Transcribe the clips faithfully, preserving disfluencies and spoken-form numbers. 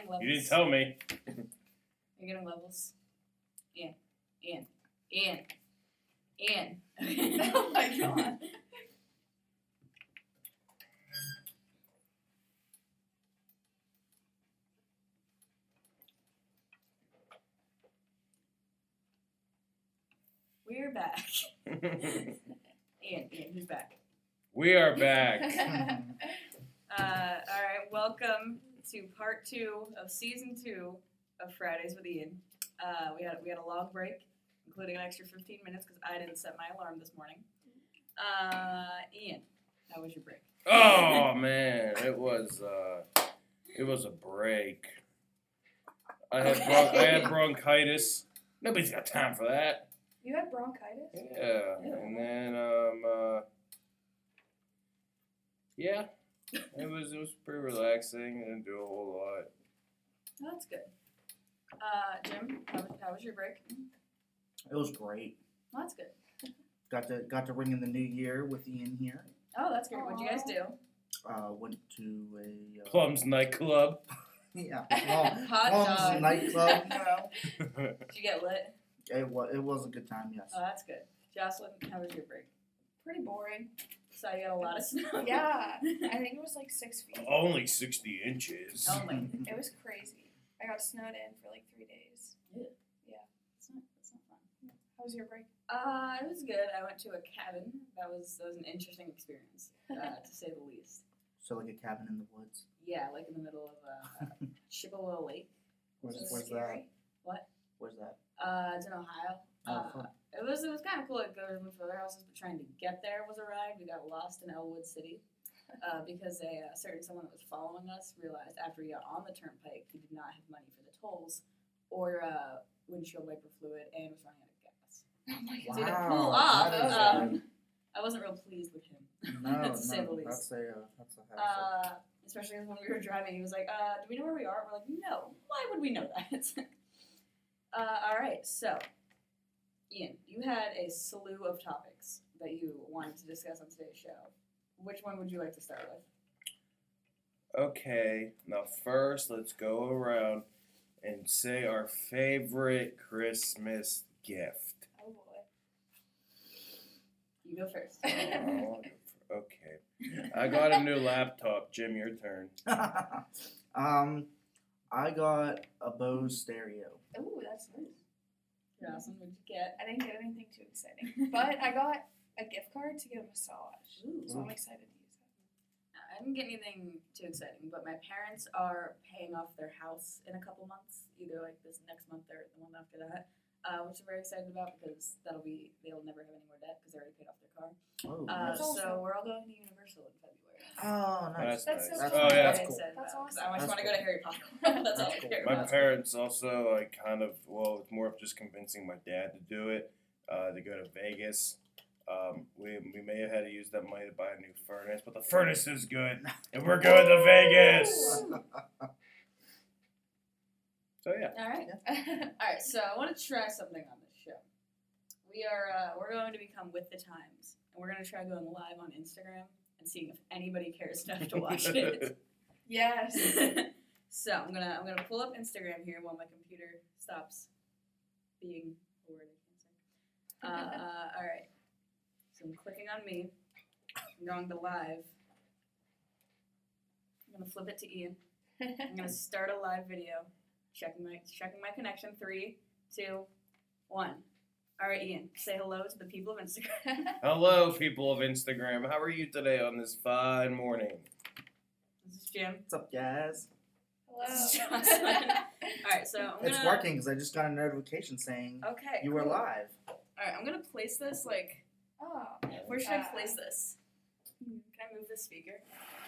levels. You didn't tell me. You're getting levels. Ian. Ian. Ian. Ian. Oh my god. We're back. Ian, Ian, who's back? We are back. Uh, all right, welcome to part two of season two of Fridays with Ian. Uh, we had we had a long break, including an extra fifteen minutes because I didn't set my alarm this morning. Uh, Ian, how was your break? Oh man, it was uh, it was a break. I had bron- I had bronchitis. Nobody's got time for that. You had bronchitis? Yeah, and then um, uh, yeah, it was it was pretty relaxing. I didn't do a whole lot. Oh, that's good. Uh, Jim, how was, how was your break? It was great. Oh, that's good. Got to got to ring in the new year with Ian here. Oh, that's great. What'd you guys do? Uh, went to a uh, Plum's nightclub. yeah, Plum, Hot Plum's dog. nightclub. You know, Did you get lit? it was it was a good time. Yes. Oh, that's good. Jocelyn, how was your break? Pretty boring. Saw you got a lot of snow. Yeah. I think it was like six feet. Only sixty inches. Only. It was crazy. I got snowed in for like three days. It's not, it's not fun. How was your break? Uh, it was good. I went to a cabin. That was that was an interesting experience, uh, to say the least. So like a cabin in the woods. Yeah, like in the middle of uh, Chippewa Lake. Where's, Was it where's scary? that? What? Where's that? Uh, it's in Ohio. Oh, Uh, fun. it was it was kind of cool. Like there was a bunch of other houses, but trying to get there was a ride. We got lost in Elwood City uh, because a uh, certain someone that was following us realized after he got on the turnpike he did not have money for the tolls or uh, windshield wiper fluid and was running out of gas. Oh my So he had to Wow, pull off. that is, Um, I wasn't real pleased with him, No, to say the no, least. that's a uh, that's a hassle. Uh, especially when we were driving, he was like, uh, "Do we know where we are?" We're like, "No. Why would we know that?" uh, all right. So, Ian, you had a slew of topics that you wanted to discuss on today's show. Which one would you like to start with? Okay, now first let's go around and say our favorite Christmas gift. Oh boy. You go first. Oh, okay. I got a new laptop. Jim, your turn. um, I got a Bose stereo. Oh, that's nice. Awesome. What'd you get? I didn't get anything too exciting, but I got a gift card to get a massage, Ooh. so I'm excited to use that. I didn't get anything too exciting, but my parents are paying off their house in a couple months, either like this next month or the one after that, uh, which I'm very excited about because that'll be they'll never have any more debt because they already paid off their car. Oh, Uh, nice. awesome. so we're all going to Universal in February. Oh, nice. That's nice. so That's cool. Oh, yeah. That's Very cool. excited That's about it, 'cause awesome. I just That's want to go cool. to Harry Potter. That's, all That's I cool. care My about. parents also, like, kind of, well, it's more of just convincing my dad to do it, uh, to go to Vegas. Um, we, we may have had to use that money to buy a new furnace, but the furnace is good, and we're going to Vegas. So, yeah. All right. All right. So I want to try something on this show. We are uh, we're going to become with the times, and we're going to try going live on Instagram and seeing if anybody cares enough to watch it. Yes. So I'm gonna I'm gonna pull up Instagram here while my computer stops being a word I can't say. Uh, uh, all right. So I'm clicking on me. I'm going to live. I'm gonna flip it to Ian. I'm gonna start a live video. Checking my checking my connection. Three, two, one. All right, Ian. Say hello to the people of Instagram. Hello, people of Instagram. How are you today on this fine morning? This is Jim. What's up, guys? This is Hello. Jocelyn. All right, so I'm It's gonna. working because I just got a notification saying Okay. you were cool. live. All right, I'm gonna place this like. Oh. Where should I Uh, place this? Hmm, Can I move this speaker?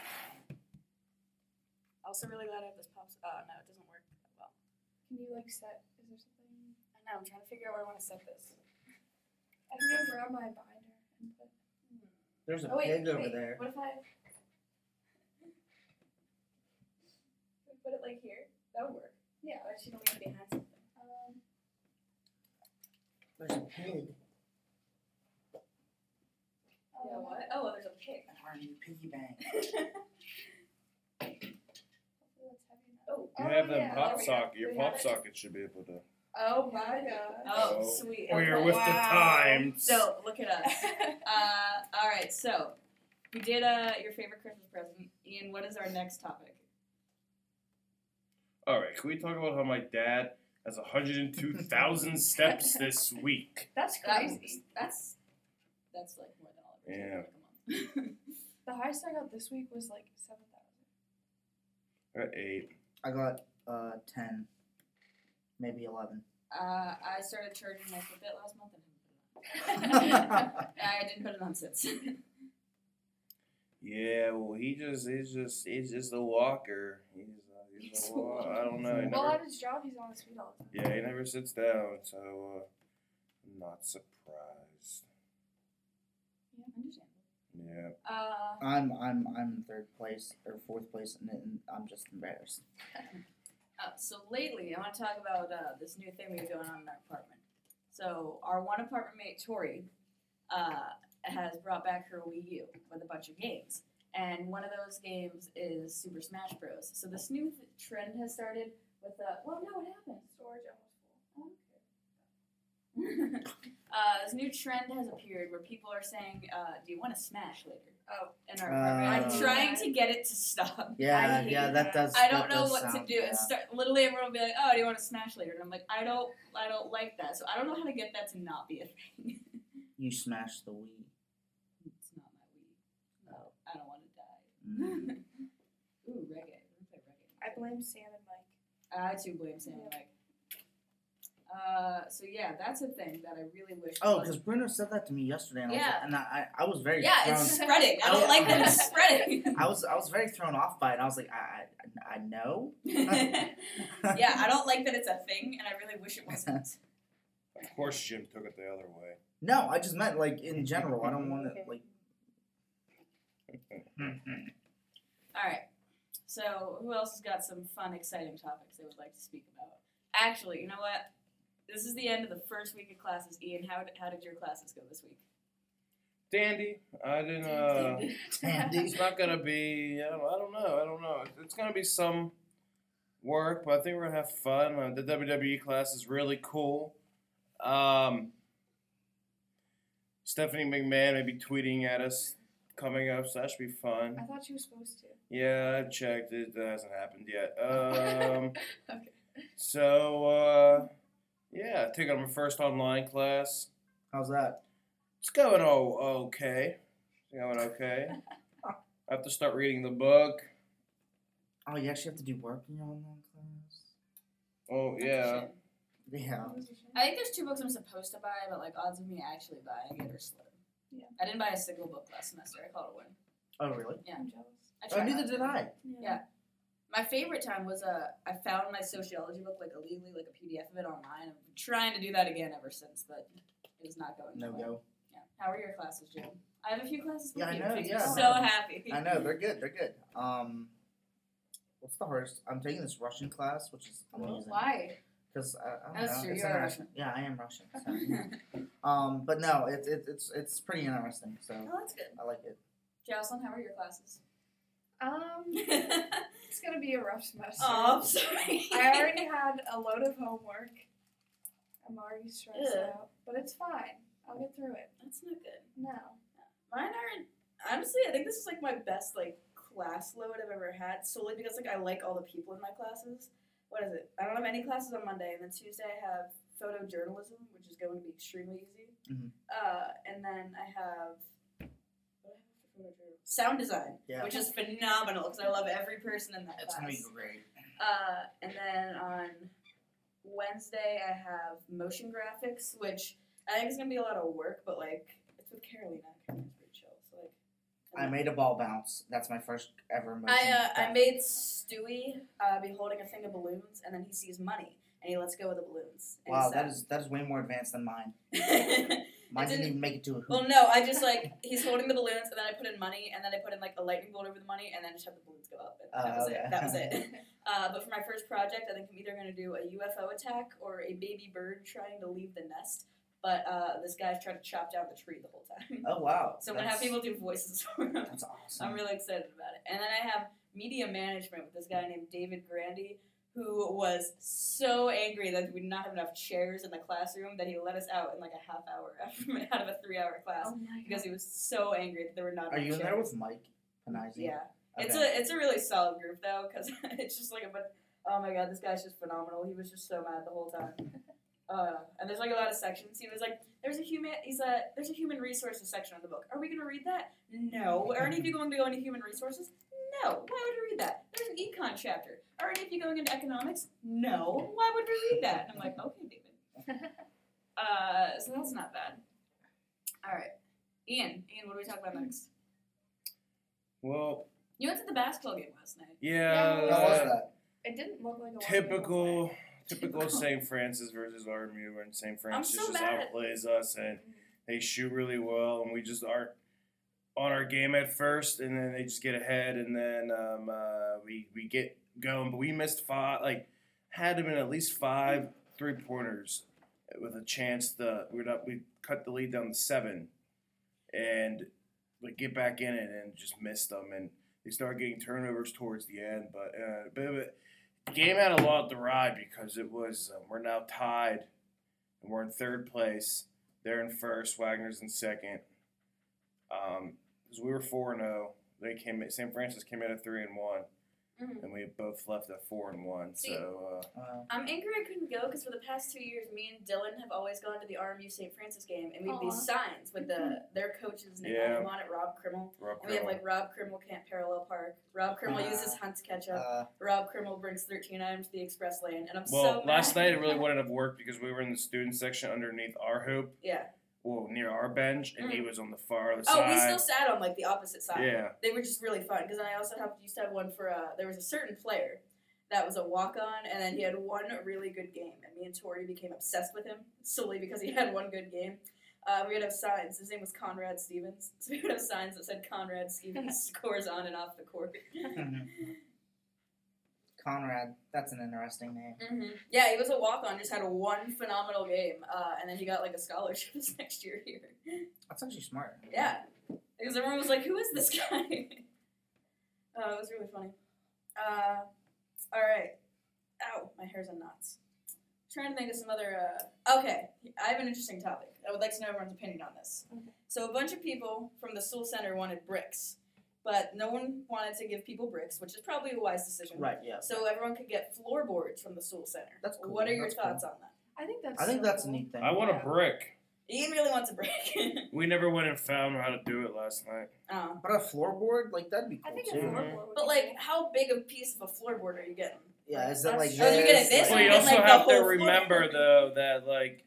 Also, really glad I have this pops. Oh no, it doesn't work that well. Can you like set? Is there something? I know. I'm trying to figure out where I want to set this. I can go grab my binder and put. There's a Oh wait, pig over wait. there. What if I? Can we put it like here? That would work. Yeah. But she don't need to be behind something. Um. There's a pig. Yeah. um, What? Oh, there's a pig. Our new piggy bank. Hopefully that's heavy enough. Oh. You Oh, have them yeah, pop there we go. socket. Your We pop have it. socket should be able to. Oh my god. Oh, Oh. sweet. We're Okay. with the Wow. times. So look at us. Uh, all right. So we did uh, your favorite Christmas present. Ian, what is our next topic? All right, can we talk about how my dad has one hundred two thousand steps this week? That's That- crazy. That's that's like more than all of Yeah. it. Like a month. The highest I got this week was like seven thousand. I got eight. I got uh ten, maybe eleven. uh, I started charging my Fitbit last month and haven't put it on. I didn't put it on since. Yeah, well, he just, he's just, he's just a walker. He's, uh, he's He's a a walker. I don't know. He Well, never, at his job, he's on his feet all the time. yeah, he never sits down, so uh, I'm not surprised. Understandable. Yeah. Uh, I'm I'm I'm in third place or fourth place, and, and I'm just embarrassed. uh, so lately, I want to talk about uh, this new thing we have going on in our apartment. So our one apartment mate, Tori, uh, has brought back her Wii U with a bunch of games. And one of those games is Super Smash Bros. So this new th- trend has started with uh well no, what happened? Storage almost full. uh, this new trend has appeared where people are saying, uh, "Do you want to smash later?" Oh. In our apartment, Uh, I'm trying to get it to stop. Yeah, hate yeah, that. that does. I that don't know does what to sound- do. Yeah. And start literally everyone will be like, "Oh, do you want to smash later?" And I'm like, "I don't, I don't like that." So I don't know how to get that to not be a thing. You smashed the Wii. It's not my Wii. No, I don't want to die. Mm. Ooh, reggae. Let me play reggae. I blame Sam and Mike. I too blame Sam and Mike. Uh, so yeah, that's a thing that I really wish. Oh, wasn't. because Bruno said that to me yesterday, and, I, was, Yeah. and I, I I was very Yeah, thrown, it's spreading. I don't like that it's spreading. I was I was very thrown off by it. I was like, I I, I know. Yeah, I don't like that it's a thing, and I really wish it wasn't. Of course, Jim took it the other way. No, I just meant like in general. I don't want to like. All right. So, who else has got some fun, exciting topics they would like to speak about? Actually, you know what? This is the end of the first week of classes. Ian, how did, how did your classes go this week? Dandy, I didn't. Uh, Dandy. it's not gonna be. I don't, I don't know. I don't know. It's gonna be some work, but I think we're gonna have fun. Uh, the W W E class is really cool. Um, Stephanie McMahon may be tweeting at us coming up, so that should be fun. I thought you were supposed to. Yeah, I checked. It hasn't happened yet. Um, Okay. so uh, yeah, taking my first online class. How's that? It's going oh okay. It's going okay. I have to start reading the book. Oh, you actually have to do work in your online class. Oh yeah. Yeah. I think there's two books I'm supposed to buy, but like odds of me actually buying it are slim. Yeah. I didn't buy a single book last semester. I called it a win. Oh, really? Yeah. I'm jealous. I Oh, tried. neither did I. Yeah. My favorite time was uh, I found my sociology book like illegally, like a P D F of it online. I've been trying to do that again ever since, but it is not going. No well. go. Yeah. How are your classes, Jim? I have a few classes. with Yeah, I you, know, which makes me yeah. So happy. I know they're good. They're good. Um, what's the hardest? I'm taking this Russian class, which is amazing. Why? Because I, I don't That's know. true, It's you are interesting. Yeah, I am Russian. So. um, but no, it's it, it's it's pretty interesting. So Oh, that's good. I like it. Jocelyn, how are your classes? Um, it's gonna be a rough semester. Oh, I'm sorry. I already had a load of homework. I'm already stressed Ugh. out, but it's fine. I'll get through it. That's not good. No. Mine are honestly, I think this is like my best like class load I've ever had, solely because like I like all the people in my classes. What is it? I don't have any classes on Monday, and then Tuesday I have photojournalism, which is going to be extremely easy. Mhm. Uh, and then I have what do I have for photojournalism? Sound design, Yeah. which is phenomenal because I love every person in that It's class. gonna be great. Uh, and then on Wednesday, I have motion graphics, which I think is gonna be a lot of work, but like it's with Carolina. Carolina's pretty chill, so like. I made a ball bounce. That's my first ever motion. I uh, I graphic. made Stewie uh, be holding a thing of balloons, and then he sees money, and he lets go of the balloons. And Wow, he's that sad. is that is way more advanced than mine. Mine Mine didn't didn't- even make it to a hoop. Well, no, I just like he's holding the balloons, and then I put in money, and then I put in like a lightning bolt over the money, and then just have the balloons go up. And that Oh, was okay. it. That was it. Uh, but for my first project, I think I'm either going to do a U F O attack or a baby bird trying to leave the nest. But uh, this guy's trying to chop down the tree the whole time. Oh wow. So I'm going to have That's- people do voices for him. That's awesome. I'm really excited about it. And then I have media management with this guy named David Grandy, who was so angry that we did not have enough chairs in the classroom that he let us out in like a half hour out of a three-hour class Oh my because he was so angry that there were not Are enough you in chairs. there with Mike Panizzi? Yeah. It's Okay. a it's a really solid group though, because it's just like a bunch. Oh my god, this guy's just phenomenal. He was just so mad the whole time. Uh, and there's like a lot of sections. He was like, "There's a human. He's a there's a human resources section of the book. Are we gonna read that? No. Are any of you going to go into human resources? No. Why would we read that? There's an econ chapter. Are any of you going into economics? No. Why would we read that?" And I'm like, okay, David. Uh, so that's not bad. All right, Ian. Ian, what do we talk about next? Well, You went to the basketball game last night. yeah. Yeah, How was uh, that? It didn't look like a typical, typical Saint Francis versus R M U, and Saint Francis so just mad at- outplays us, and they shoot really well, and we just aren't on our game at first, and then they just get ahead, and then um, uh, we we get going, but we missed five, like had to been at least five three pointers with a chance to we're not we cut the lead down to seven, and like get back in it and just missed them, and they start getting turnovers towards the end, but uh, but, but the game had a lot to ride because it was um, we're now tied, and we're in third place. They're in first. Wagner's in second. Um, because we were four and zero, they came. Saint Francis came in at three and one, Mhm. and we both left at four and one. See, So uh, Uh, I'm angry I couldn't go because for the past two years, me and Dylan have always gone to the R M U Saint Francis game, and we have these Aw. signs with the their coach's name Yeah. on it, Rob Krimmel. Rob And we have Krimmel. like Rob Krimmel can't parallel park. Rob Krimmel Uh, uses Hunt's ketchup. uh, Rob Krimmel brings thirteen items to the express lane, and I'm well, so last mad. night it really wouldn't have worked because we were in the student section underneath our hoop, Yeah. well near our bench, and he was on the far other Oh, side. we still sat on like the opposite side. Yeah. They were just really fun because I also have used to have one for uh, there was a certain player that was a walk on, and then he had one really good game, and me and Tori became obsessed with him solely because he had one good game. Uh, we would have signs. His name was Conrad Stevens, so we would have signs that said Conrad Stevens scores on and off the court. Conrad, that's an interesting name. hmm Yeah, he was a walk on, just had a one phenomenal game, uh, and then he got like a scholarship this next year here. That's actually smart. Yeah, because everyone was like, "Who is this guy?" uh, it was really funny. Uh, all right. Ow, my hair's in knots. Trying to think of some other. Uh... Okay, I have an interesting topic. I would like to know everyone's opinion on this. Okay. So a bunch of people from the Soul Center wanted bricks, but no one wanted to give people bricks, which is probably a wise decision. Right, yeah. So everyone could get floorboards from the Soul Center. That's cool. What are your That's cool. thoughts on that? I think that's. I think so that's cool. a neat thing. I want Yeah. a brick. Ian really wants a brick. We never went and found how to do it last night. oh. But a floorboard, like, that'd be cool I think a too. Mhm. floorboard would But be like, cool. how big a piece of a floorboard are you getting? Yeah, is that like That's- Oh, you get it this like- Well, you get, also like, the have to whole floor. remember though that like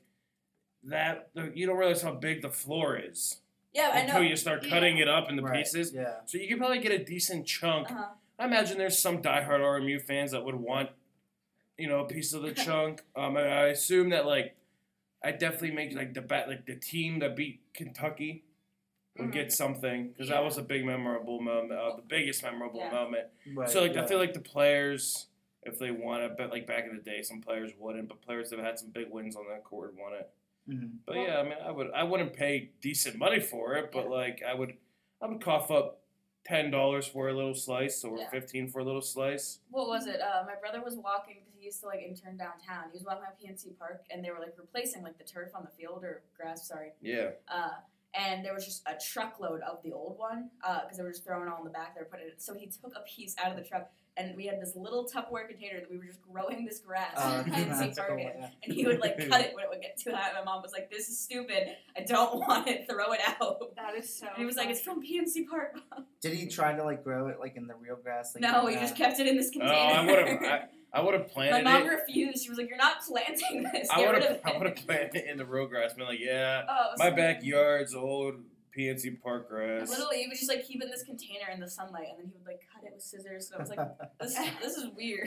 that you don't realize how big the floor is Yeah, I until know. you start cutting it up into Right, pieces. Yeah. So you can probably get a decent chunk. Uh-huh. I imagine there's some diehard R M U fans that would want, you know, a piece of the chunk. Um, I, I assume that like, I definitely make like the bat like the team that beat Kentucky would Mhm. get something because Yeah. that was a big memorable moment, uh, the biggest memorable Yeah. moment. Right, So like yeah. I feel like the players, if they want it, but like back in the day, some players wouldn't, but players that have had some big wins on that court want it. Mhm. But Well- yeah, I mean, I would I wouldn't pay decent money for it, but Yeah. like I would I would cough up ten dollars for a little slice or Yeah. fifteen for a little slice. What was it? Uh, my brother was walking because he used to like intern downtown. He was walking at P N C Park, and they were like replacing like the turf on the field or grass. Sorry. Yeah. Uh, and there was just a truckload of the old one because they were just throwing it all in the back. They were putting it. So he took a piece out of the truck, and we had this little Tupperware container that we were just growing this grass Uh, at P N C that's Park cool, in. yeah. And he would like cut it when it would get too hot. My mom was like, "This is stupid. I don't want it. Throw it out." That is so. And he was like, fun. "It's from P N C Park." Did he try to like grow it like in the real grass? Like, No, he uh, just kept it in this Oh, container. I would have I, I would have My planted mom it. refused. She was like, "You're not planting this. I Get would rid of have it." I would have planted it in the real grass. Been like, yeah, Oh, it was my so backyard's old P N C Park grass. Literally, he would just like keep it in this container in the sunlight, and then he would like cut it with scissors. So I was like, "This, this is weird."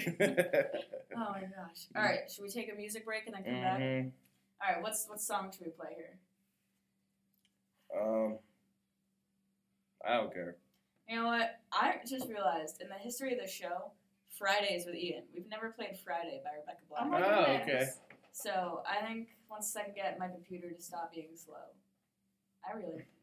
Oh my gosh! All right, should we take a music break and then come back? Mhm. All right, what's what song should we play here? Um, I don't care. You know what? I just realized in the history of the show, Fridays with Ian. We've never played Friday by Rebecca Black. Oh my Oh, goodness. okay. So I think once I can get my computer to stop being slow, I really like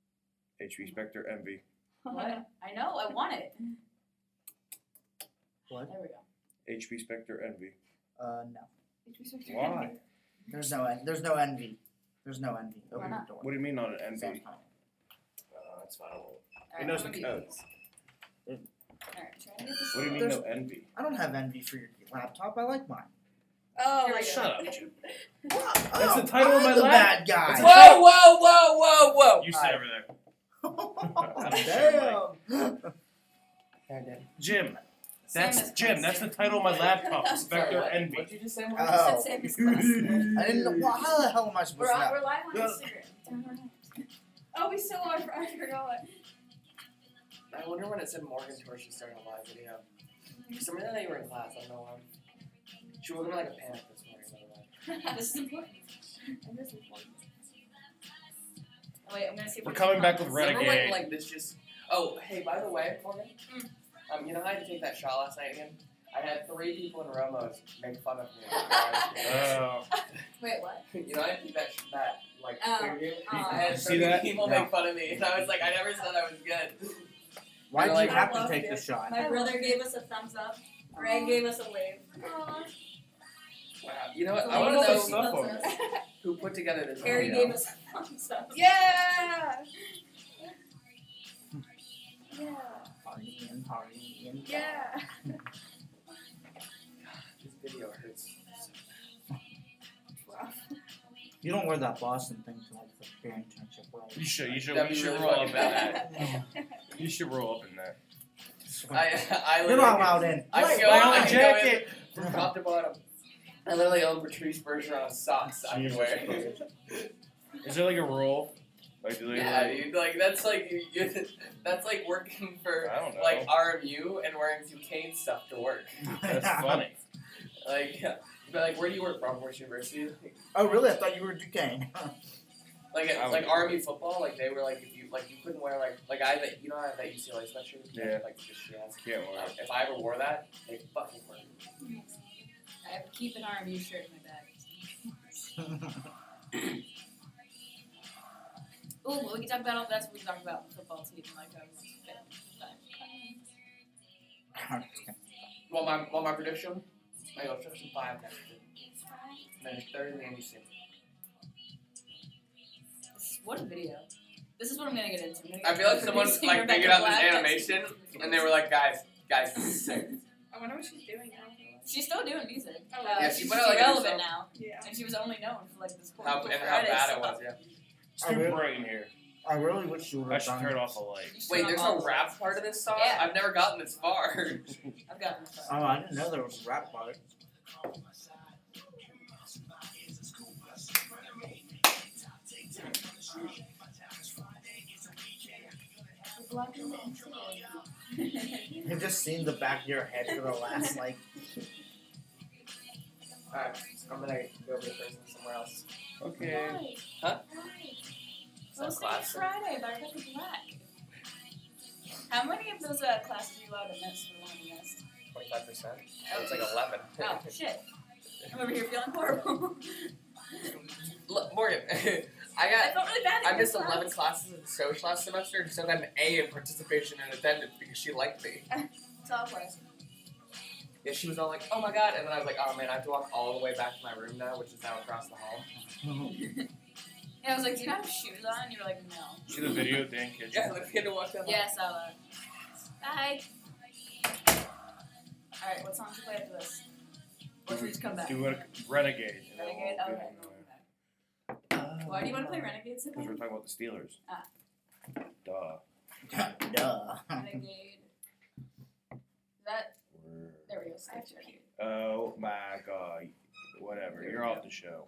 H P Spectre Envy. my computer. What? I know. I want it. What? There we go. H P Spectre Envy. Uh, no. Why? There's no en- there's no envy. There's no envy. Why Open not? the door. What do you mean on an Envy? Sounds fine. Uh, that's fine. Alright, He knows I'm the gonna do codes. these. Alright, try to get this. What do you mean There's- no envy? I don't have envy for your laptop. I like mine. Oh, Here we go. Shut up, Jim. That's the title of my the lap. bad guy. That's Whoa, whoa, whoa, whoa, whoa! You sit over there. Damn. I did. Jim. Same That's as Jim. class. That's the title of my laptop. Sorry, Spectre what? Envy. What'd you just say, Morgan? Oh. Said same as class. I didn't know. Well, how the hell am I supposed We're to on, know? we're live on Yeah. Instagram. Oh, we still are. I forgot. I wonder when it said Morgan Torch starting a live video. For some reason, I thought you were in class. I don't know why. She woke up in like a panic this morning. By the way. This is important. And this is important. Oh, wait, I'm gonna see if We're we coming can back find with this. Renegade. Remember when like this just? Oh, hey, by the way, Morgan. Mm. Um, you know how I had to take that shot last night again? I had three people in Romos make fun of me. Oh. Wait, what? You know, I had to take that that like Oh, interview. oh. I had See three that? people No. make fun of me, and I was like, I never said I was good. Why do Like, you have I to loved take it. the shot? My brother gave us a thumbs up. Greg gave us a wave. Aw. Wow. You know what? So I he want goes to and know she stuff loves on us. who put together this Carrie video. gave us a thumbs up. Yeah. Yeah. Party and party and Yeah. This video hurts. You don't wear that Boston thing to like the your internship, right? You should. You should. That'd You be should really roll up in fucking that. bad. You should roll up in that. I, I You're not literally- allowed in. I Wait, go, why I not? go in jacket. from top to bottom. I literally own Patrice Bergeron socks I can Jesus wear. Christ. Is there like a rule? Like, do they Yeah, like, dude, like that's like you, you, that's like working for I don't know. like R M U and wearing Duquesne stuff to work. That's funny. Like, yeah. But like, where do you work, Bromwich University? Oh, really? I thought you were Duquesne. Like, I at, would like R M U football, like they were like if you like you couldn't wear like like I that you know I have that U C L A sweatshirt. Yeah. Like just she has. Can't wear Like, if I ever wore that, they fucking wear it. I have to keep an R M U shirt in my bag. Ooh, well, we can talk about all that's what we can talk about football team like I was fit. Well, my well my prediction, I go Section five next year. And then third in the N B C. This is what a video. This is what I'm gonna get into. I'm gonna I get feel like into someone producing like Rebecca figured out this Black. That's animation ridiculous. and they were like, guys, guys, this is sick. I wonder what she's doing now. She's still doing music. Oh, Uh, yeah, she's she just put out, like, a new irrelevant song. now, Yeah. and she was only known for like this. How, Cool and how Friday bad it stuff. was, yeah. It's too really- bright in here. I really wish you would I have should done turn off the light. You should Wait, turn there's off no all rap part of this song? Yeah. I've never gotten this far. this. I've gotten this Oh, far. I didn't know there was a rap part. You've just seen the back of your head for the last, like, Alright, I'm gonna go over to person somewhere else. Okay. Right. Huh? Right. It's not Listening class. Friday by Rebecca Black. How many of those uh, classes are you allowed to miss for the one you missed? twenty-five percent. It's like eleven. Oh, shit. I'm over here feeling horrible. Look, Morgan, I I got. felt really bad. I at missed this eleven class. classes in social last semester and still got an A in participation and attendance because she liked me. Software. Yeah, she was all like, oh my god. And then I was like, oh man, I have to walk all the way back to my room now, which is now across the hall. And I was like, do you have shoes on? And you were like, no. See the video, Dan Kitchen? Yeah, like, we had to walk down the Yeah, I saw that. Bye. Alright, what song should we play after this? Or should we just come back? Do a Renegade. and then Renegade? we'll Okay. do, we'll come back. Why do you want to play Renegade so Because we're bad? talking about the Steelers. Ah. Duh. Duh. Renegade. That, We're- there we go. That's cute. Oh my god. Whatever. You're off the show.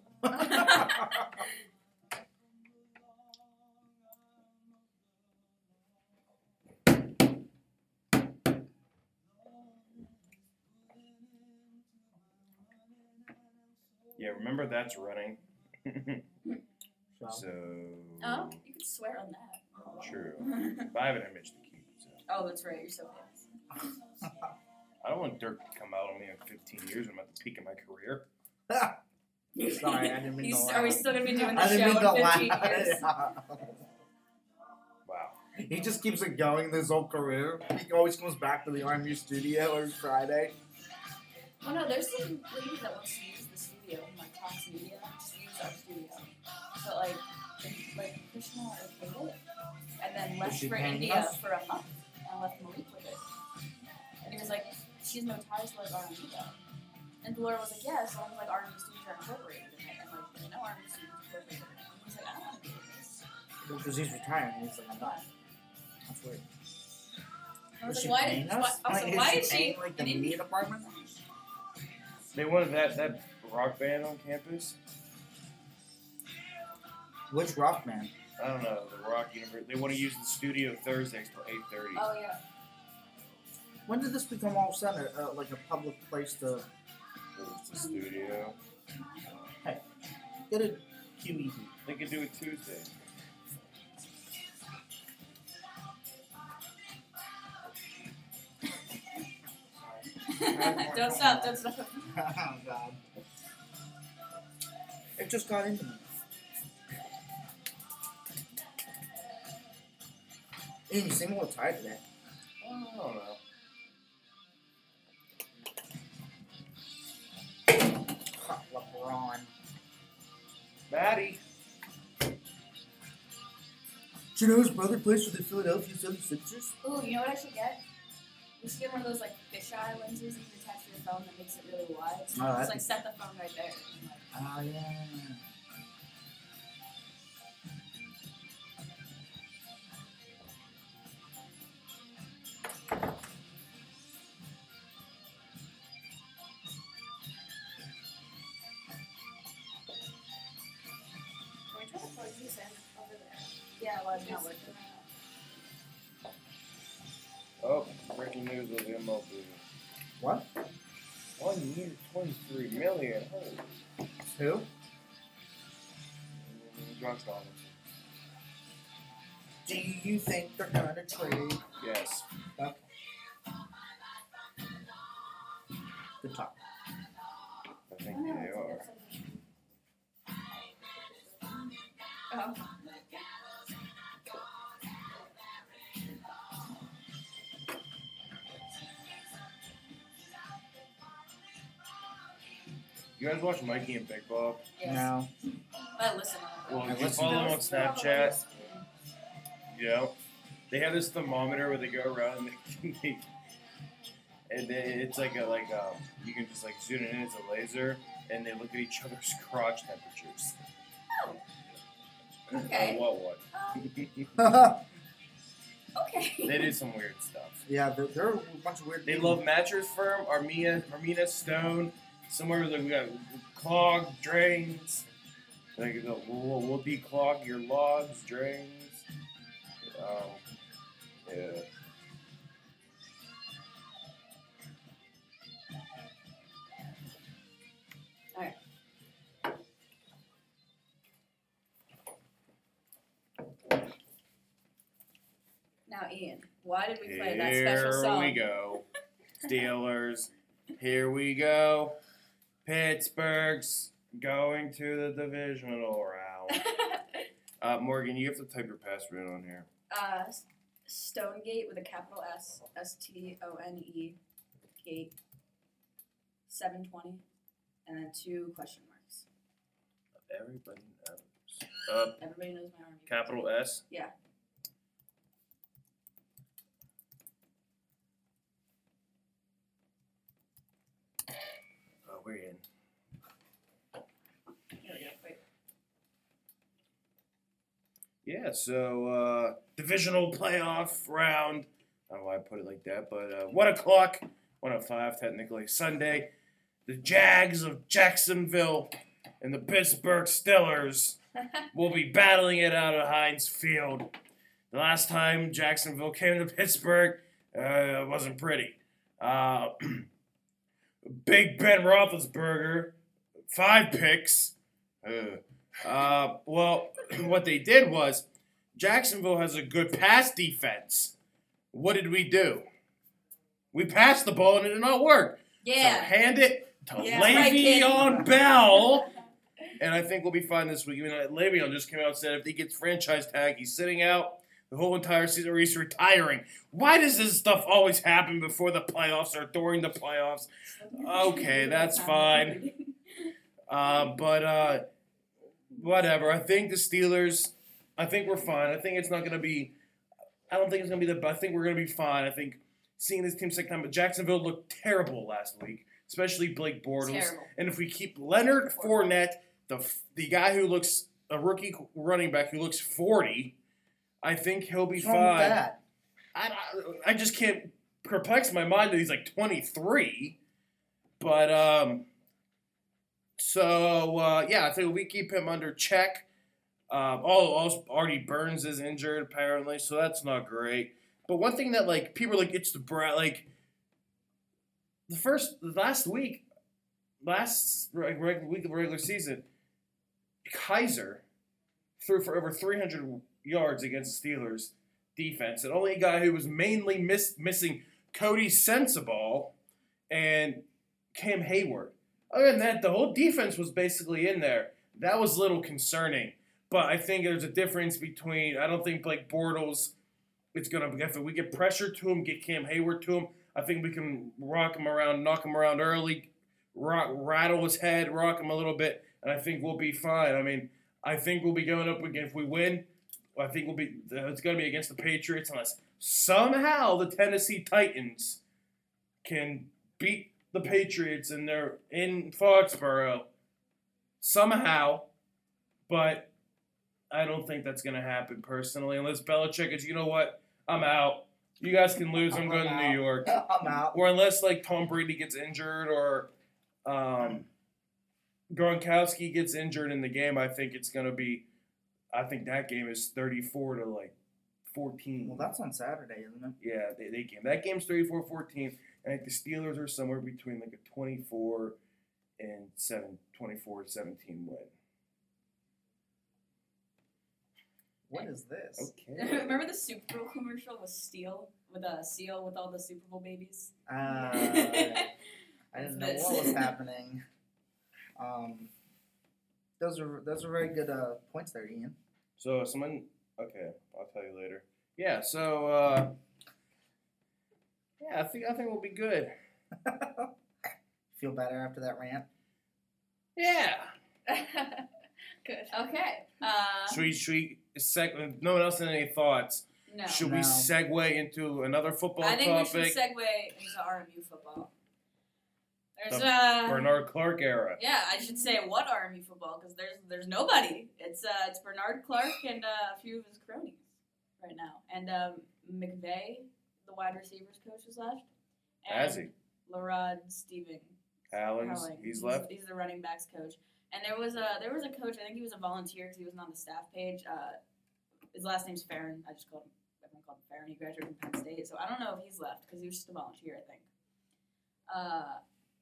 Yeah, remember that's running. So, So. Oh, you could swear on that. True. But I have an image to keep. So. Oh, that's right. You're so famous. I don't want Dirk to come out on me in fifteen years when I'm at the peak of my career. sorry, I didn't mean He's, to are we laugh. still gonna be doing the I show didn't mean to in fifteen laugh. years? Wow. He just keeps it going his whole career. He always comes back to the R M U studio every Friday. Well, no, there's some lady that wants to use the studio, like Cox Media, just use our studio. But like, they- like Krishna okayed it, and then left she for paying India us? for a month, and left Malik with it. And he was like, she has no ties to like R M U though. And Laura was like, yeah, as long as like R M U students are incorporated in it, and like there's no R M U students incorporated in it. And he was like, I don't want to be in this. Because he's retiring. He's like, I'm not. That's weird. I was Is she like, why paying did us? why, I was Like, like, why is is she she paying, like, the in India? media department? They wanted that that rock band on campus. Which rock man? I don't know the rock universe. They want to use the studio Thursdays till eight thirty. Oh yeah. When did this become all of a sudden uh, like a public place to It's the studio. get a Q E D? They could do it Tuesday. Don't stop, don't stop. Oh God! It just got into me. Ian, you seem a little tired today. I don't know. Ha, LeBron. Maddie. Do you know his brother plays for the Philadelphia seventy-sixers? Ooh, you know what I should get? We should get one of those like fisheye lenses that you can attach to your phone that makes it really wide. So Oh, you that'd just like be- set the phone right there. And, like, Oh, yeah. can we try to plug these in over there? Yeah, well, it's not working. Oh, breaking news with M L B. What? One year, twenty-three million. Holy. Who? Josh Donaldson. Do you think they're gonna trade? Yes. Okay. Good talk. I think they are. Oh. You guys watch Mikey and Big Bob? Yes. No. I listen. Well, I if you listen follow to them on Snapchat, you know, they have this thermometer where they go around and they, they and then it's like a like um you can just like shoot it in as a laser and they look at each other's crotch temperatures. Okay. Oh, what what? Um, okay. They do some weird stuff. Yeah, they're, they're a bunch of weird They people. love Mattress Firm, Armina, Armina Stone. Somewhere like we got clogged drains. Like the, we'll, we'll declog your logs, drains. Um, yeah. Now, Ian, why did we play that special Here song? we go. Steelers. Here we go. Pittsburgh's going to the divisional round. Uh, Morgan, you have to type your password in on here. uh, Stonegate with a capital S, S T O N E, gate, seven twenty, and then two question marks. Everybody knows. Uh, Everybody knows my army. capital S. Yeah. Oh, we're in. Here we go. Wait. Yeah, so uh, divisional playoff round. I don't know why I put it like that, but uh, one o'clock, one o five technically, Sunday. The Jags of Jacksonville and the Pittsburgh Steelers will be battling it out at Heinz Field. The last time Jacksonville came to Pittsburgh, uh, it wasn't pretty. Uh, Big Ben Roethlisberger, five picks. Uh, uh, well, what they did was Jacksonville has a good pass defense. What did we do? We passed the ball and it did not work. So Yeah. hand it to Yeah, right, kid. Le'Veon Bell. And I think we'll be fine this week. Even though Le'Veon just came out and said if he gets franchise tag, he's sitting out. the whole entire season, or he's retiring. Why does this stuff always happen before the playoffs or during the playoffs? Okay, that's fine. Uh, but uh, whatever. I think the Steelers. I think we're fine. I think it's not going to be. I don't think it's going to be the. I think we're going to be fine. I think seeing this team second time, but Jacksonville looked terrible last week, especially Blake Bortles. Terrible. And if we keep Leonard Fournette, the the guy who looks a rookie running back who looks forty, I think he'll be What's wrong with fine. that? I, I I just can't perplex my mind that he's like twenty-three. But um, so uh, yeah, I think we keep him under check. Um, oh, also Artie Burns is injured apparently, so that's not great. But one thing that like people are like it's the brat like the first last week, last regular week of the regular season, Kaiser threw for over three hundred yards against the Steelers defense, and only a guy who was mainly miss, missing Cody Sensabaugh and Cam Hayward. Other than that, the whole defense was basically in there. That was a little concerning. But I think there's a difference between, I don't think Blake Bortles is going to, if we get pressure to him, get Cam Hayward to him, I think we can rock him around, knock him around early, rock, rattle his head, rock him a little bit, and I think we'll be fine. I mean, I think we'll be going up again. If we win, I think we'll be, it's going to be against the Patriots unless somehow the Tennessee Titans can beat the Patriots and they're in Foxborough. Somehow. But I don't think that's going to happen personally. Unless Belichick is, you know what? I'm out. You guys can lose. I'm, I'm going to out. New York. I'm out. Or unless, like, Tom Brady gets injured or um, Gronkowski gets injured in the game, I think it's going to be – I think that game is thirty-four to, like, fourteen. Well, that's on Saturday, isn't it? Yeah, they, they game. That game's thirty-four fourteen. And I think the Steelers are somewhere between, like, a twenty-four and seven, twenty-four seventeen win. What is this? Okay. Remember the Super Bowl commercial with Steel, with a seal with all the Super Bowl babies? Uh, I didn't know This. what was happening. Um, those are those are very good uh, points there, Ian. So someone, okay, I'll tell you later. Yeah, so uh, yeah, I think I think we'll be good. Feel better after that rant? Yeah. Good. Okay. Uh, Should we, should we seg- no one else had any thoughts? no. Should No. we segue into another football I think topic? we should segue into R M U football. There's The uh Bernard Clark era. yeah, I should say what R M U football because there's there's nobody. It's uh it's Bernard Clark and uh, a few of his cronies right now, and um, McVay, the wide receivers coach, is left. And Has he? Larod Steven. Allens, Howling. he's left. He's the running backs coach. And there was a there was a coach. I think he was a volunteer because he wasn't on the staff page. Uh, his last name's Farron. I just called him. Everyone called him Farron. He graduated from Penn State, so I don't know if he's left because he was just a volunteer. I think. Uh,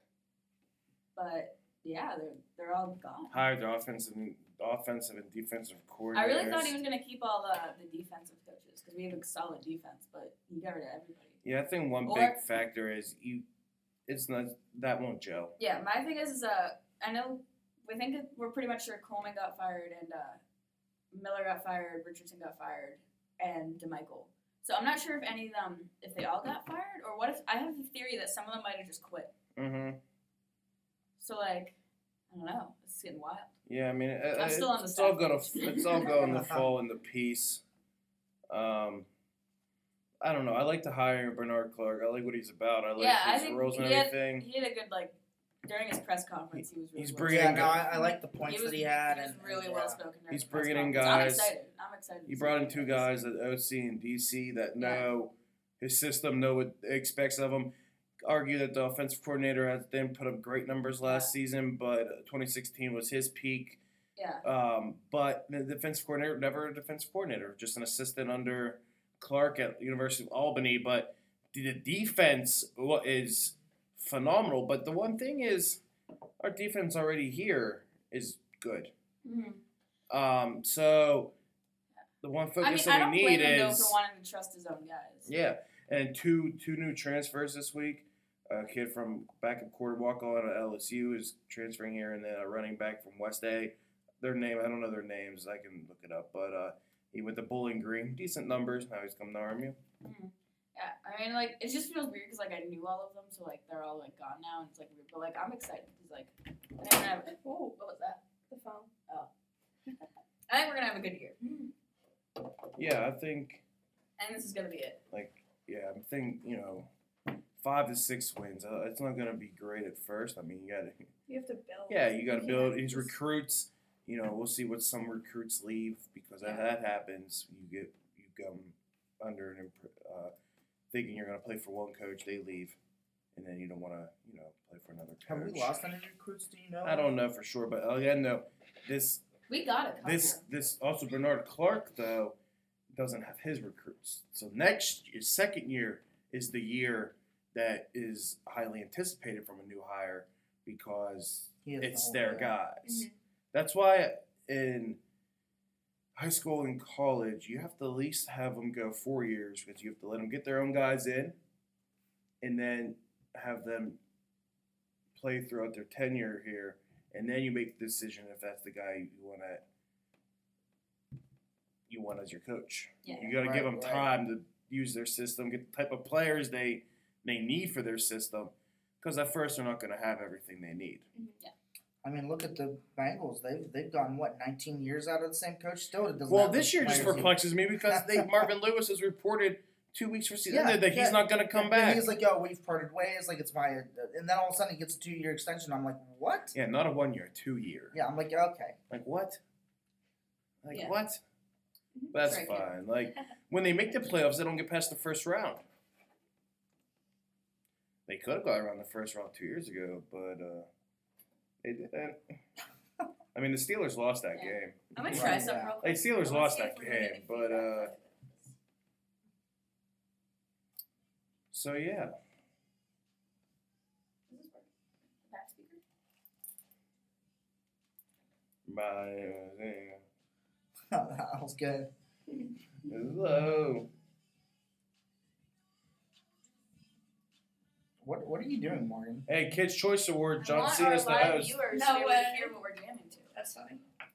but yeah, they're they're all gone. Hired the offensive, and, offensive and defensive coordinators. I really thought he was gonna keep all the the defensive coaches because we have a solid defense, but he got rid of everybody. Yeah, I think one Or- big factor is you. It's not that won't gel. Yeah, my thing is, is uh, I know we think that we're pretty much sure Coleman got fired and uh, Miller got fired, Richardson got fired, and DeMichael. So I'm not sure if any of them, if they all got fired, or what if I have a theory that some of them might have just quit. Mm-hmm. So like, I don't know, it's getting wild. Yeah, I mean, it, I'm it- still on the it's all staff gonna page. it's all going to fall into piece. Um, I don't know. I like the hire Bernard Clark. I like what he's about. I like Yeah, I his think roles and he had- everything. He had a good like during his press conference. He was really He's well bringing Yeah, in no, I, I like the spoken. points he was, that he had. He was and, really and, well yeah. spoken. during He's the press bringing in conference. I'm guys- excited. I'm excited. to He see brought in what two he does. guys at O C and D C that Yeah. know his system, know what it expects of him. Argue that the offensive coordinator has didn't put up great numbers last season, but twenty sixteen was his peak. Yeah. Um, but the defensive coordinator, never a defensive coordinator, just an assistant under Clark at the University of Albany. But the defense wa- is phenomenal. But the one thing is, our defense already here is good. Mm-hmm. Um, so the one I focus mean, I that don't we blame need him though is for wanting to trust his own guys. yeah, and two two new transfers this week. A kid from backup quarter walk on at L S U is transferring here, and then a running back from West A. Their name, I don't know their names. I can look it up, but uh, He went to Bowling Green, decent numbers. Now he's come to R M U. Mm. Yeah, I mean, like, it just feels weird because, like, I knew all of them, so, like, they're all, like, gone now, and it's, like, weird. But, like, I'm excited because, like, I think we're gonna have, oh, what was that? The phone. I think we're gonna have a good year. Yeah, I think. And this is gonna be it. Like, yeah, I'm thinking, you know, five to six wins. Uh, it's not gonna be great at first. I mean, you gotta. You have to build. Yeah, you gotta can't build these just- recruits. You know, we'll see what some recruits leave because if Yeah. that happens, you get you come under an imp- uh, thinking you're gonna play for one coach, they leave, and then you don't want to, you know, play for another coach. Have we lost any recruits? Do you know? I don't know for sure, but again, no, this We got a couple. this this also Bernard Clark though doesn't have his recruits. So next his second year is the year that is highly anticipated from a new hire because He has the it's whole their year. guys. Mhm. That's why in high school and college you have to at least have them go four years because you have to let them get their own guys in, and then have them play throughout their tenure here, and then you make the decision if that's the guy you want to you want as your coach. Yeah. You got to Right, give them right. time to use their system, get the type of players they they need for their system, because at first they're not going to have everything they need. I mean, look at the Bengals. They've they've gone what nineteen years out of the same coach. Still, it doesn't. Well, have this the year just players he- perplexes me because they Marvin Lewis has reported two weeks for season Yeah, that he's yeah. not going to come And back. He's like, "Yo, we've parted ways. Like it's my," and then all of a sudden he gets a two year extension. I'm like, "What?" Yeah, not a one year, two year. Yeah, I'm like, "Okay." Like what? Like Yeah. what? That's Right, fine. Like when they make the playoffs, they don't get past the first round. They could have got around the first round two years ago, but uh, they didn't. I mean, the Steelers lost that Yeah. game. I'm gonna Right, try something yeah. real Like quick. Steelers I wanna lost see that if we're gonna get game, any but feedback uh, after this. so yeah. Does this work? Back speaker? Bye. That was good. Hello. What What are you doing, Morgan? Hey, Kids Choice Award. I John want Cena's our the live host. viewers No to be able to way. hear what we're jamming to. That's funny.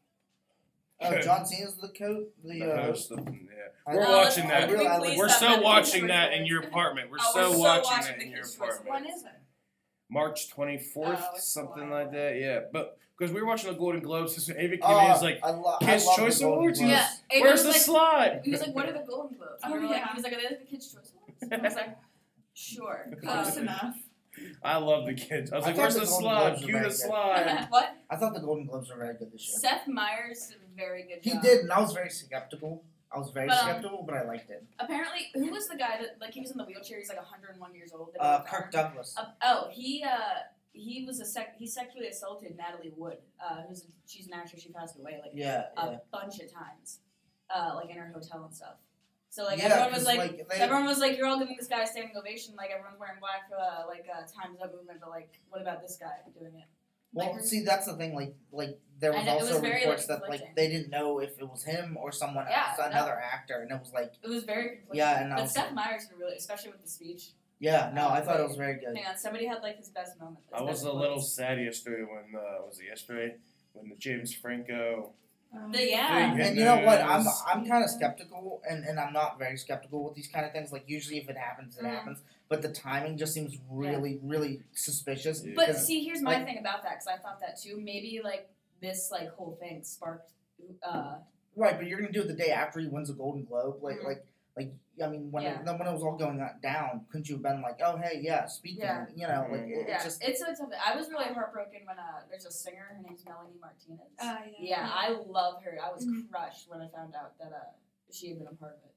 Oh, John Cena's the coach. The, The uh, host of, yeah. I- We're Oh, watching let's- that. I really- I please like- We're stop so having watching Kids that Choice in your Awards. apartment. We're Oh, so we're so watching watching that the in your Kids' Choice Awards. apartment. When is it? March twenty-fourth, Oh, it's something a while like that. Yeah, but because we were watching the Golden Globes, so Ava came Oh, in and was like, I lo- Kids' I love Choice the Golden Awards? Globes. Yeah. Aiden "Where's was the like, slide?" He was like, "What are the Golden Globes?" And we Oh, were like, yeah. he was like, "Are they like the Kids' Choice Awards?" And I was like, "Sure." Close Um, enough. I love the kids. I was I like, thought "Where's the the Golden slide? Globes were Cue very the good. slide." what? I thought the Golden Globes were very good this year. Seth Meyers did a very good He job. did, and I was very skeptical. I was very But, um, skeptical, but I liked it. Apparently, who was the guy that like he was in the wheelchair? He's like one hundred one years old. that Uh, was Kirk armed. Douglas. Uh, oh, he uh he was a sec- he sexually assaulted Natalie Wood. Uh, who's a, she's an actress. She passed away like Yeah, a yeah. bunch of times, uh, like in her hotel and stuff. So like yeah, everyone was 'cause, like, they, everyone was like, you're all giving this guy a standing ovation. Like everyone's wearing black for uh, like uh, Times Up movement, but like, what about this guy doing it? well, like- see, that's the thing. Like, like there I was know, it also was very, reports like, that like conflicting. they didn't know if it was him or someone Yeah, else, no. another actor, and it was like, It was very conflicting. Yeah, and I but was- Seth Meyers did really, especially with the speech. yeah, no, I Oh, thought it wait. was very good. Hang on, somebody had like his best moment. His I was best a little quotes. sad yesterday when uh, was it yesterday when the James Franco. The, yeah. thing hit And you know what? I'm news. I'm kind of skeptical, and, and I'm not very skeptical with these kind of things. Like usually, if it happens, it Mhm. happens. But the timing just seems really, really suspicious. Yeah. But because- see, here's my like- thing about that, because I thought that too. Maybe like this like whole thing sparked. Uh, Right, but you're gonna do it the day after he wins a Golden Globe, like Mhm. like like I mean, when Yeah. it, when it was all going on- down, couldn't you have been like, oh hey, yeah, speaking, Yeah. you know, like it, yeah, it's just it's it's. I was really heartbroken when uh, there's a singer. Her name's Melanie Martinez. Uh, yeah. yeah, I love her. I was Mhm. crushed when I found out that uh, she had been a part of it.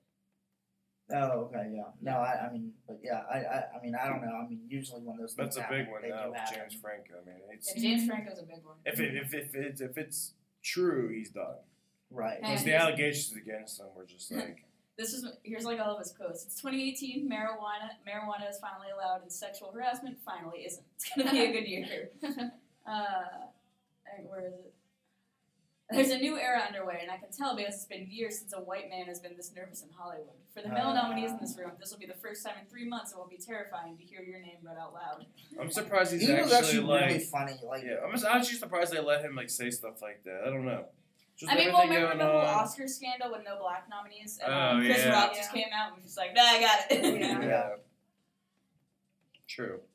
oh okay, yeah, no, I, I mean, but yeah, I, I I mean, I don't know, I mean, usually when those things That's a happen, big one they now do with happen. James Franco. I mean, it's Yeah, James Franco's a big one. if it if if it's if it's true, he's done. Right. Hey. Because the he's- allegations against him were just like. This is here's like all of his quotes. It's twenty eighteen. Marijuana marijuana is finally allowed, and sexual harassment finally isn't. It's gonna be a good year. Uh, and where is it? There's a new era underway, and I can tell because it's been years since a white man has been this nervous in Hollywood. For the male Uh. nominees in this room, this will be the first time in three months it will be terrifying to hear your name read out loud. I'm surprised he's He was actually actually like. really funny, like Yeah, I'm actually surprised they let him like say stuff like that. I don't know. Just I mean, well, everything remember the going whole on. Oscar scandal with no black nominees, and Oh, uh, Chris yeah. Rock just came out and was just like, "Nah, I got it." Yeah. Yeah. True.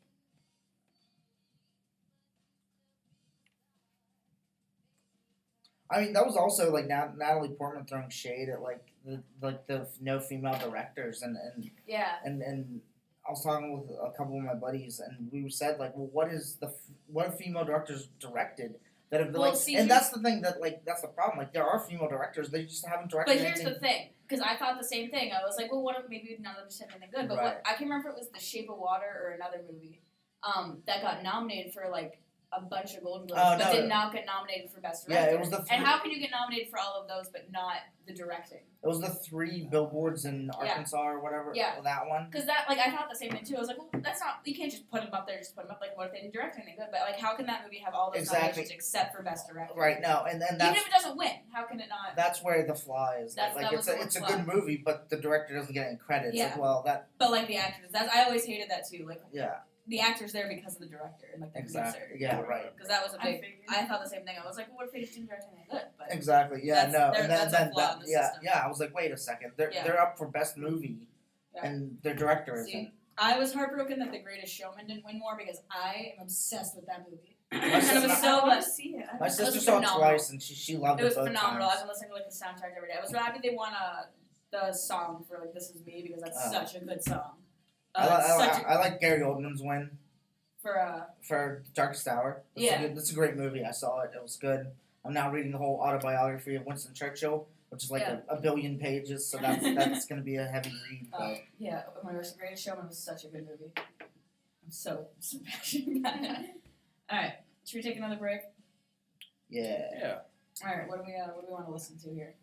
I mean, that was also like Nat- Natalie Portman throwing shade at like the like the no female directors, and and yeah. and and I was talking with a couple of my buddies, and we said like, well, what is the f- what have female directors directed that have Well, like, see, and here's- that's the thing that like that's the problem. Like there are female directors, they just haven't directed But here's anything. the thing, because I thought the same thing. I was like, well, what if maybe none of them said anything good? But Right. what I can remember it was The Shape of Water or another movie um, that got nominated for like a bunch of Golden Globes, Oh, but no. did not get nominated for Best Yeah, Director. it was the and three- how can you get nominated for all of those but not the directing? It was the three billboards in Arkansas or whatever. Yeah. That one. Because that, like, I thought the same thing too. I was like, well, that's not. You can't just put them up there, just put them up. Like, what if they didn't direct anything good? But like, how can that movie have all those Exactly. nominations except for Best Director? Right. No, and then Even that's if it doesn't win, how can it not? that's where the flaw is. That's- like that it's was a the it's a flaw. good movie, but the director doesn't get any credit. It's Yeah. like, well, that But like the actors, that's I always hated that too. Like yeah, the actors there because of the director and like the exactly. producer. Yeah, right. Because that was a I big. figured. I thought the same thing. I was like, well, what if they just didn't direct anything good? But Exactly. Yeah. That's- no. there- And then, that's a then flaw that, in the yeah, system. yeah. I was like, wait a second. They're Yeah. they're up for best movie, Yeah. and their director See, isn't. I was heartbroken that The Greatest Showman didn't win more because I am obsessed with that movie. My and it sister- was so I want good. to see it. I My don't- sister was saw it phenomenal. twice, and she she loved It it, was both phenomenal. times. I've been listening to like the soundtrack every day. I was so happy they won uh, the song for like "This Is Me" because that's Oh. such a good song. Uh, I, li- I, such li- I like Gary Oldman's win a, for uh, for Darkest Hour. It's Yeah. a good, it's a great movie. I saw it. It was good. I'm now reading the whole autobiography of Winston Churchill, which is like Yeah. a, a billion pages. So that's that's gonna be a heavy read. uh, But yeah. Oh my gosh, The Greatest Showman was such a good movie. I'm so so passionate about it. All right, should we take another break? yeah. Yeah. All right, what do we uh, what do we want to listen to here?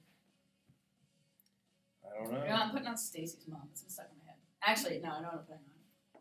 I don't You know, know. I'm putting on Stacy's Mom. It's been stuck in my head. Actually, no, I know what I'm putting on.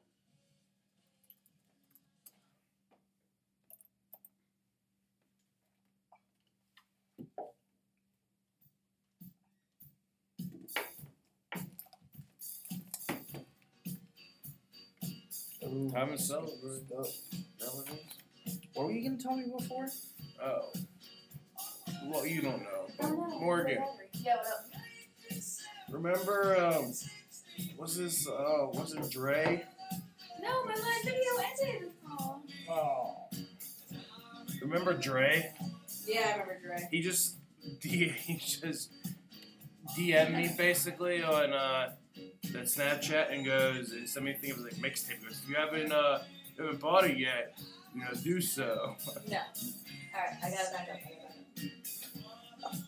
Ooh, Time to that's celebrate. good stuff. Relatives? What were you gonna tell me before? Oh. Well, you don't know. But Morgan, Yeah, what up? remember, um, was this, uh, was it Dre? No, my live video ended. Oh. Oh. Remember Dre? Yeah, I remember Dre. He just, D- he just D M'd me basically on, uh, that Snapchat and goes, and sent me a thing of like mixtape. He goes, if you haven't, uh, haven't bought it yet, you know, do so. No. Alright, I got it back up. I got it back up.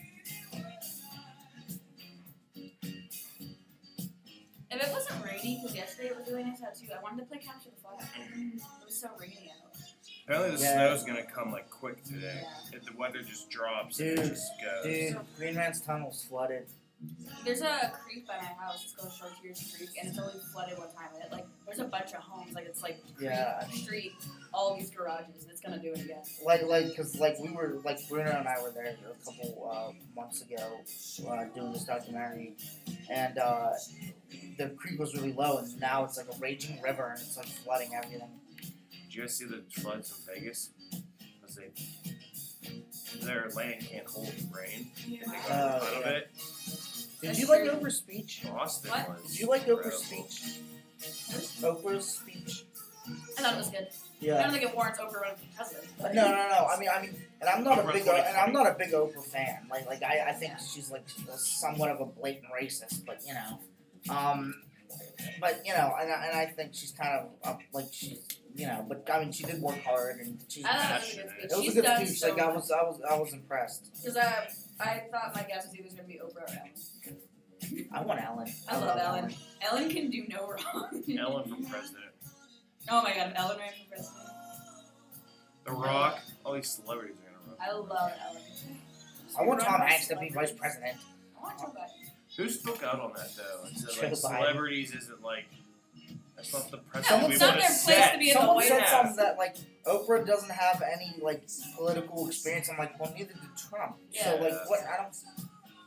If it wasn't rainy, because yesterday it was really nice out too, I wanted to play Capture the Flag. It was so rainy out. Apparently the Yeah. snow's gonna come like quick today. Yeah. If the weather just drops and Dude, it just goes. Dude, Green Man's Tunnel's flooded. There's a creek by my house. It's called Short Tears Creek, and it's only flooded one time. It, like, there's a bunch of homes. Like, it's like creek, Yeah, I mean- street, all these garages. And it's gonna do it again. Like, like, cause like we were, like Bruno and I were there a couple uh, months ago uh, doing this documentary, and uh, the creek was really low, and now it's like a raging river, and it's like flooding everything. Did you guys see the floods in Vegas? Because they, their land can't hold the rain. Yeah. They got Oh, a ton of yeah. it. Did That's you like true. Oprah's speech? Boston What? was. Did you like Oprah's incredible. speech? Oprah's speech. I thought it was good. I Yeah. don't think it warrants Oprah running for president. Uh, No, no, no. I mean, I mean, and I'm not a Oprah big, twenty and I'm twenty. not a big Oprah fan. Like, like I, I think she's like somewhat of a blatant racist, but you know, um, but you know, and I, and I think she's kind of up, like she's, you know, but I mean, she did work hard, and she's. I thought it was a passionate. good It speech. was She's a good done speech. so Like I much. was, I was, I was impressed. Because I, I thought my guess was either going to be Oprah or Ellen. I want Ellen. I love Ellen. Ellen can do no wrong. Ellen for president. Oh my god, if Ellen ran for president. The Rock. All these celebrities are gonna run. I love Ellen. I want Run Tom by Hanks to be celebrities. vice president. I want Joe Biden. Who spoke out on that though? And said Joe like Biden. celebrities isn't like that's not the No, president we it's not want their to place set. to be in the Someone White said House. something that like Oprah doesn't have any like political experience. I'm like, well, neither did Trump. So Yeah. like, what? I don't.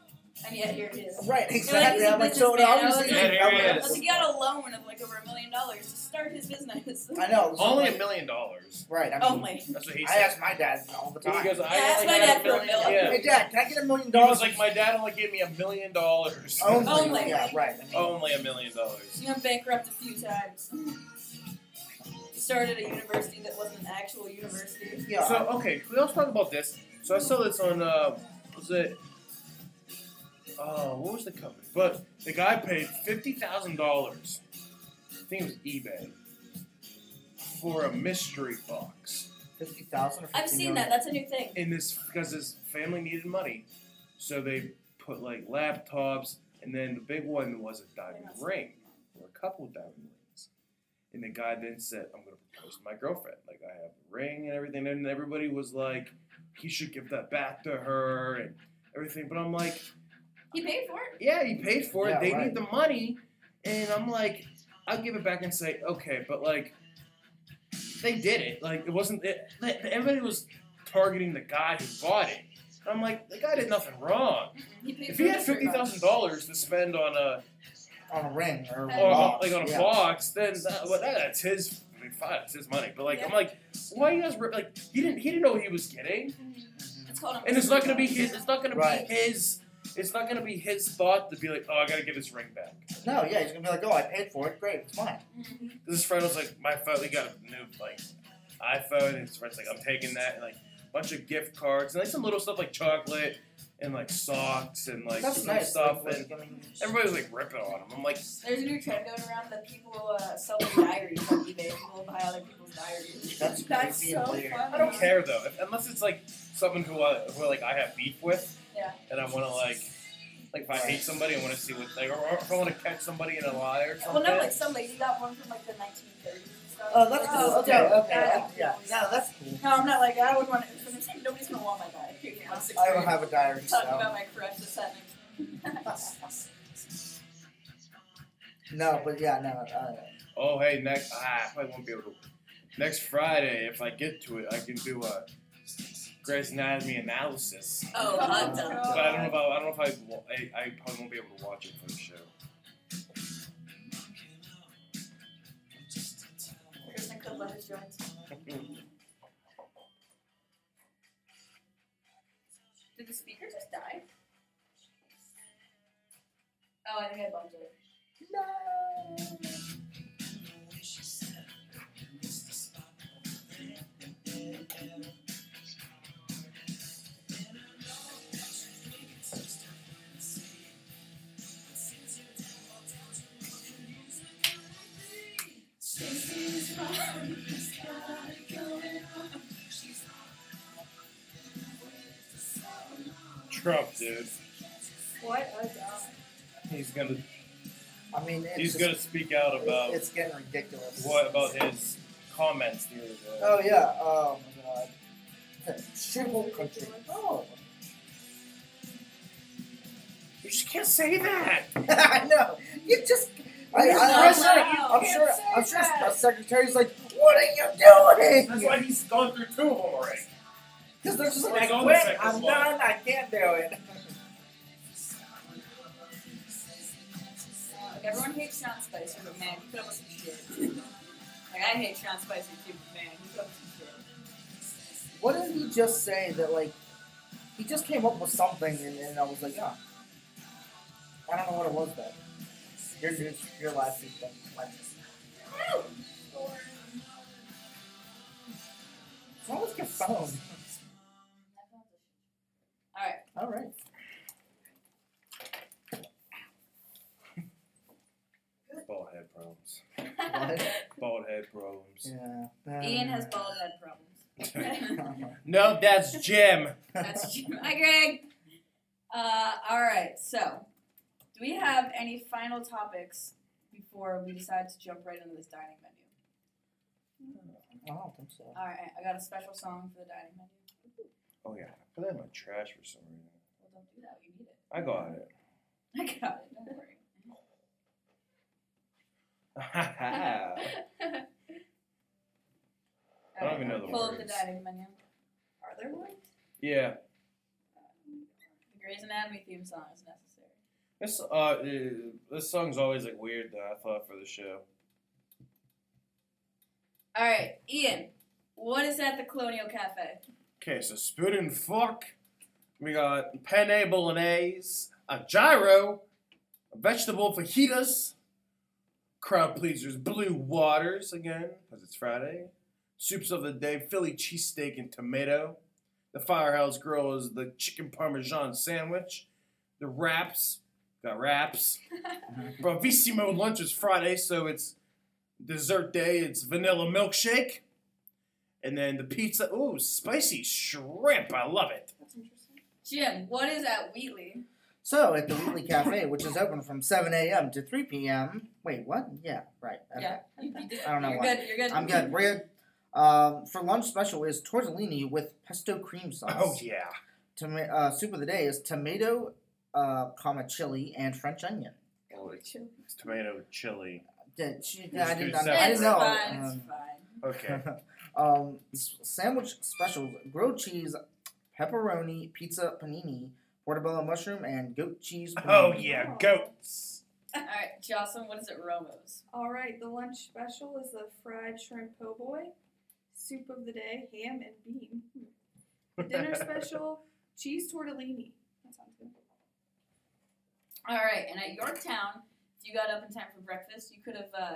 And yet here it is. Right, You're exactly. he's a I'm like, so businessman. obviously, I was Yeah, like, there he I is. was like, he got a loan of like over a million dollars to start his business. I know. so Only a like- million dollars. Right. I mean, Only. That's what he I said. ask my dad all the time. He goes, I Yeah, ask only my got dad a for a million. million. Yeah. Hey dad, can I get a million He dollars? was like, my dad only gave me a million dollars. only. Only. Yeah, right. I mean, Only a million dollars. He went bankrupt a few times. He started a university that wasn't an actual university. yeah. So okay, can we also talk about this? So I saw this on uh, was it? Oh, what was the company? But the guy paid fifty thousand dollars. I think it was eBay for a mystery box. Fifty thousand. I've seen that. That's a new thing. In this, because his family needed money, so they put like laptops, and then the big one was a diamond ring, or a couple of diamond rings. And the guy then said, "I'm gonna propose to my girlfriend. Like I have the ring and everything." And everybody was like, "He should give that back to her and everything." But I'm like, He paid for it. "Yeah, he paid for it. Yeah, they right. need the money." And I'm like, I'll give it back and say, "Okay," but like, they did it. Like it wasn't. It, everybody was targeting the guy who bought it. And I'm like, the guy did nothing wrong. He paid If for he a had mystery fifty box. thousand dollars to spend on a on a ring or a Or, box. like on a yeah. box, then that, well, that's his. I mean, fine, it's his money. But like, I'm like, why you guys rip- like? He didn't. He didn't know what he was getting, It's called a and it's not mystery gonna be box. his. It's not gonna Right. be his. It's not gonna be his thought to be like, oh, I gotta get his ring back. No, yeah, he's gonna be like, oh, I paid for it. Great, it's mine. Mhm. This friend was like, my phone. We got a new like iPhone, and his friend's like, I'm taking that, and like a bunch of gift cards, and like some little stuff like chocolate and like socks and like That's some nice. stuff. Like, And like, I mean, everybody was like ripping on him. I'm like, There's a new trend going around that people uh, sell their diaries on eBay. People buy other people's diaries. That's That's creepy so and weird. funny. I don't care though, if, unless it's like someone who, I, who like I have beef with. Yeah. And I want to like, like if I hate somebody, I want to see what like, or, or if I want to catch somebody in a lie or Well, something. no, like some lady got one from like the nineteen thirties and stuff. Oh, that's Like, cool. so Okay, dope. okay, Yeah. yeah, yeah, that's cool. No, I'm not like I would want to. Nobody's gonna want my diary. I'm six I don't have a diary, so talking about my crush that's happening. no, but yeah, no. Uh, Oh, hey, next, ah, I probably won't be able to. Next Friday, if I get to it, I can do a Grey's Anatomy analysis. Oh, hot dog. But I don't know if I, I don't know if I, wa- I, I probably won't be able to watch it for the show. Kristen could let his joints. Did the speaker just die? Oh, I think I bumped it. Trump, dude. What a dog. He's gonna, I mean, it's he's just, gonna speak out it- about it's getting ridiculous. what about his comments the other day. Oh yeah. Oh my god. Shithole country. Oh. You just can't say that. I know. You just. I, You're I, not I'm sure. allowed. I'm You sure. can't say I'm sure. that. The secretary's like, "What are you doing?" That's why he's gone through two of them already. Because they're just Well, like, it's "I on the quit. second I'm one. done. I can't do it." Like, everyone hates Sean Spicer, but man, he put up with some shit. Like, I hate Sean Spicer too, but man, he put up with some shit. What did he just say that like? He just came up with something, and, and I was like, "Yeah." I don't know what it was though. Your news, your last week thing. Like, what's wrong with your phone? Alright. All right. Bald head problems. What? Bald head problems. Yeah. Ian has bald head problems. No, that's Jim. That's Jim. Hi, Greg. Uh, alright, so, do we have any final topics before we decide to jump right into this dining menu? I don't think so. Alright, I got a special song for the dining menu. Oh yeah, I put that in my trash for some reason. Well, don't do that, you need it. I got it. I got it, don't worry. I don't even know the Pull up the words. dining menu. Are there words? Yeah. The Grey's Anatomy theme song is necessary. This uh, uh, this song's always like weird though. I thought for the show. All right, Ian, what is at the Colonial Cafe? Okay, so spoon and fork. We got penne bolognese, a gyro, a vegetable fajitas, crowd pleasers, blue waters again because it's Friday. Soups of the day: Philly cheesesteak and tomato. The Firehouse Grill is the chicken parmesan sandwich. The wraps. Got wraps. Bravissimo lunch is Friday, so it's dessert day. It's vanilla milkshake. And then the pizza. Ooh, spicy shrimp. I love it. That's interesting. Jim, what is at Wheatley? So, at the Wheatley Cafe, which is open from seven a.m. to three p.m. Wait, what? Yeah, right. Okay. Yeah, you, you did, I don't know you're why. good. You're good. I'm good. We're good. Um, for lunch special is tortellini with pesto cream sauce. Oh, yeah. Toma- uh, soup of the day is tomato, uh, comma chili, and French onion. Oh, it's, it's tomato chili. Did she, Just I do didn't, I separate. It's didn't know. fine. Um, It's fine. Okay. um, s- sandwich specials: grilled cheese, pepperoni, pizza panini, portobello mushroom, and goat cheese panini. Oh, yeah. Goats. All right, Jocelyn, what is at Romo's? All right, the lunch special is the fried shrimp po' boy, soup of the day, ham and bean. The dinner special, cheese tortellini. That sounds good. All right, and at Yorktown, if you got up in time for breakfast, you could have, uh,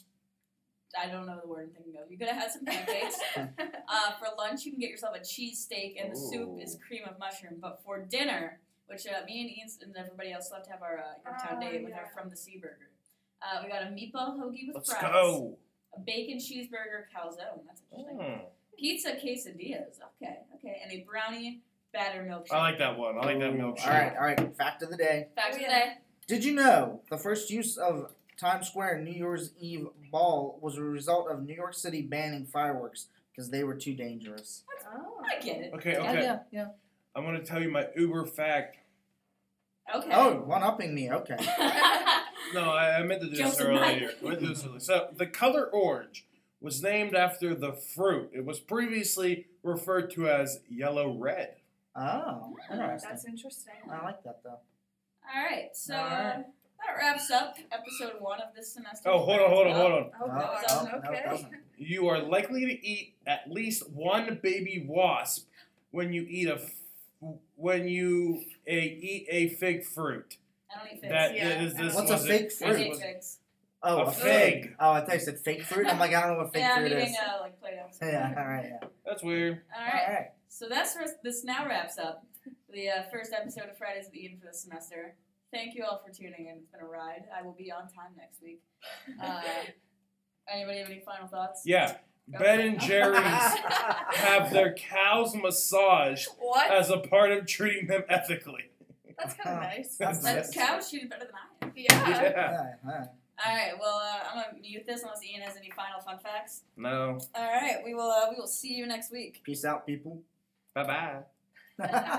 I don't know the word I'm thinking of. You could have had some pancakes. uh, for lunch, you can get yourself a cheese steak, and the soup is Ooh. cream of mushroom. But for dinner, which uh, me and Ian and everybody else love to have our uh, Yorktown Oh, date with yeah. our From the Sea burger. Uh, we got a meatball hoagie with Let's fries, go. a bacon cheeseburger calzone. That's interesting. Mm. Pizza quesadillas. Okay, okay, and a brownie batter milkshake. I like that one. I like that Ooh, milkshake. All right, all right. Fact of the day. Fact Oh, of the yeah. day. Did you know the first use of Times Square New Year's Eve ball was a result of New York City banning fireworks because they were too dangerous? Oh. I get it. Okay, Yeah, okay. yeah, yeah. I'm going to tell you my Uber fact. Okay. Oh, one upping me. Okay. No, I, I meant to do this Joseph earlier. Knight. I meant to do this earlier. So, the color orange was named after the fruit. It was previously referred to as yellow red. Oh, interesting. That's interesting. I like that though. All right, so All right. that wraps up episode one of this semester. Oh, hold on, hold on, hold on. Oh, No, gosh. no, no, it okay. doesn't. You are likely to eat at least one baby wasp when you eat a f- when you a, eat a fig fruit. I don't eat figs. That Yeah, is this What's a was fig it- I fruit? hate was- figs. Oh, A fig. Oh, I thought you said fake fruit. I'm like, I don't know what fake Yeah, I'm fruit eating is. uh, like Play-Doh. Yeah, all right, yeah. That's weird. All All right, right. so that's where this now wraps up the uh, first episode of Fridays with Ian for the semester. Thank you all for tuning in. It's been a ride. I will be on time next week. Uh, anybody have any final thoughts? Yeah, Ben and Jerry's have their cows massaged What? as a part of treating them ethically. That's kind of nice. That's That's nice. cows shoot better than I am. Yeah. Yeah. Yeah, yeah. All right. Well, uh, I'm gonna mute this unless Ian has any final fun facts. No. All right. We will. Uh, we will see you next week. Peace out, people. Bye bye.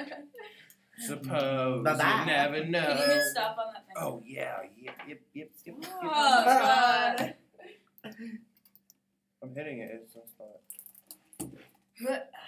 Suppose Bye-bye. you never Can know. you hit stop on that thing? Oh yeah, yep, yep, yep, yep. yep. Oh God. I'm hitting it. It's not.